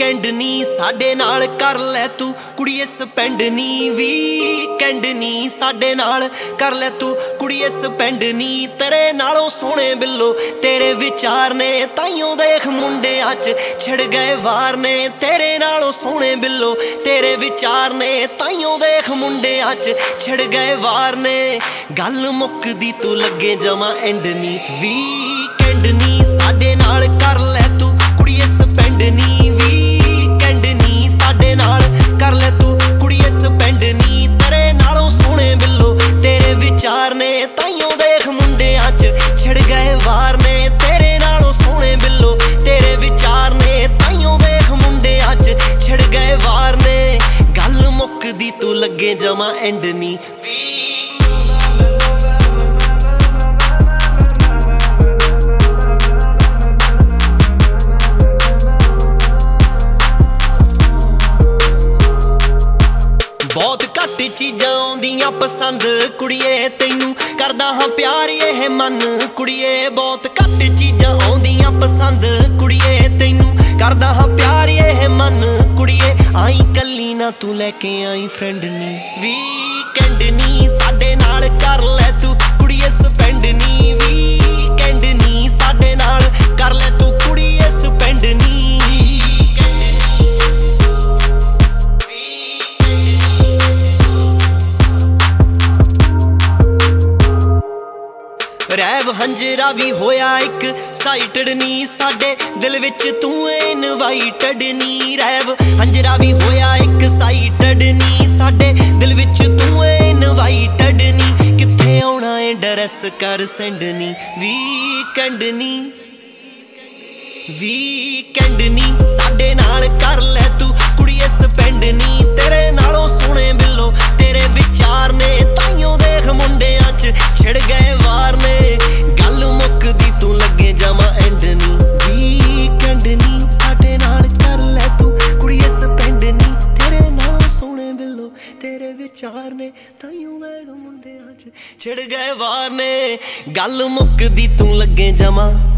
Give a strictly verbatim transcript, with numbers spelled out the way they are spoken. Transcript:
weekend ਨੀ ਸਾਡੇ ਨਾਲ ਕਰ ਲੈ ਤੂੰ ਕੁੜੀਏ ਸਪੈਂਡ ਨੀ ਵੀਕੈਂਡ ਨੀ ਸਾਡੇ ਨਾਲ ਕਰ ਲੈ ਤੂੰ ਕੁੜੀਏ ਸਪੈਂਡ ਨੀ ਤੇਰੇ ਨਾਲੋਂ ਸੋਹਣੇ ਬਿੱਲੋ ਤੇਰੇ ਵਿਚਾਰ ਨੇ ਤਾਈਓ ਦੇਖ ਮੁੰਡਿਆਂ 'ਚ ਛਿੜ ਗਏ ਵਾਰ ਨੇ ਤੇਰੇ ਨਾਲੋਂ ਸੋਹਣੇ ਬਿੱਲੋ ਤੇਰੇ ਵਿਚਾਰ ਨੇ ਤਾਈਓ ਦੇਖ ਮੁੰਡਿਆਂ 'ਚ ਛਿੜ ਗਏ ਵਾਰ ਨੇ ਗੱਲ ਮੁੱਕਦੀ ਤੂੰ ਲੱਗੇ ਜਮਾ ਐਂਡ ਨੀ ਵੀਕੈਂਡ ਨੀ ਸਾਡੇ ਨਾਲ ਕਰ ਲੈ ਤੂੰ ਕੁੜੀਏ ਸਪੈਂਡ ਨੀ ਵੀਕੈਂਡ ਨੀ ਸਾਡੇ ਨਾਲ ਕਰ ਲੈ ਤੂੰ ਕੁੜੀਏ ਸਪੈਂਡ ਨੀ ਤੇਰੇ ਨਾਲੋਂ ਸੋਹਣੇ ਬਿੱਲੋ ਤੇਰੇ ਵਿਚਾਰ ਨੇ ਤਾਈਓ ਦੇਖ ਮੁੰਡਿਆਂ 'ਚ ਛਿੜ ਗਏ ਵਾਰ ਨੇ ਤੇਰੇ ਨਾਲੋਂ ਸੋਹਣੇ ਬਿੱਲੋ ਤੇਰੇ ਵਿਚਾਰ ਨੇ ਤਾਈਓ ਦੇਖ ਮੁੰਡਿਆਂ 'ਚ ਛਿੜ ਗਏ ਵਾਰ ਨੇ ਗੱਲ ਮੁੱਕਦੀ ਤੂੰ ਲੱਗੇ ਜਮਾ ਐਂਡ ਨੀ ਬਹੁਤ ਘੱਟ ਚੀਜ਼ਾਂ ਆਉਂਦੀਆਂ ਪਸੰਦ ਕੁੜੀਏ ਤੈਨੂੰ ਕਰਦਾ ਹਾਂ ਪਿਆਰ ਇਹ ਮਨ ਕੁੜੀਏ ਬਹੁਤ ਘੱਟ ਚੀਜ਼ਾਂ ਆਉਂਦੀਆਂ ਪਸੰਦ ਕੁੜੀਏ ਤੈਨੂੰ ਕਰਦਾ ਹਾਂ ਪਿਆਰ ਇਹ ਮਨ ਕੁੜੀਏ ਆਈ ਕੱਲੀ ਨਾ ਤੂੰ ਲੈ ਕੇ ਆਈ ਫਰੈਂਡ ਨੀ ਵੀਕੈਂਡ ਨੀ ਸਾਡੇ ਨਾਲ ਕਰ ਲੈ ਤੂੰ ਕੁੜੀਏ ਸਪੈਂਡ ਨੀ ਵੀਕੈਂਡ ਨੀ ਸਾਡੇ ਨਾਲ ਕਰ ਲੈ ਤੂੰ ਕੁੜੀਏ ਸਪੈਂਡ ਨੀ ਰੈਵ ਹੰਜਰਾ ਵੀ ਹੋਇਆ ਇੱਕ ਸਾਈਟਡ ਨੀ ਸਾਡੇ ਦਿਲ ਵਿੱਚ ਤੂੰ ਇਨਵਾਈਟਡ ਨੀ ਰੈਵ ਹੰਜਰਾ ਵੀ ਹੋਇਆ ਇੱਕ ਸਾਈਟਡ ਨੀ ਸਾਡੇ ਦਿਲ ਵਿੱਚ ਤੂੰ ਇਨਵਾਈਟਡ ਨੀ ਕਿੱਥੇ ਆਉਣਾ ਏ ਡਰੈਸ ਕਰ ਸੈਂਡ ਨੀ ਵੀਕੈਂਡ ਨੀ ਵੀਕੈਂਡ ਨੀ ਸਾਡੇ ਨਾਲ ਕਰ ਲੈ ਤੂੰ ਕੁੜੀਏ ਸਪੈਂਡ ਨੀ ਤੇਰੇ ਨਾਲੋਂ ਸੋਹਣੇ ਬਿੱਲੋ ਤੇਰੇ ਵਿਚਾਰ ਨੇ ਤਾਈਓ ਦੇਖ ਮੁੰਡਿਆਂ 'ਚ ਛਿੜ ਗਏ ਵਾਰ ਨੇ ਗੱਲ ਮੁੱਕਦੀ ਤੂੰ ਲੱਗੇ ਜਮਾ ਐਂਡ ਨੀ ਵੀਕੈਂਡ ਨੀ ਸਾਡੇ ਨਾਲ ਕਰ ਲੈ ਤੂੰ ਕੁੜੀਏ ਸਪੈਂਡ ਨੀ ਤੇਰੇ ਨਾਲੋਂ ਸੋਹਣੇ ਬਿੱਲੋ ਤੇਰੇ ਵਿਚਾਰ ਨੇ ਤਾਈਓ ਦੇਖ ਮੁੰਡਿਆਂ 'ਚ ਛਿੜ ਗਏ ਵਾਰ ਨੇ ਗੱਲ ਮੁੱਕਦੀ ਤੂੰ ਲੱਗੇ ਜਮਾ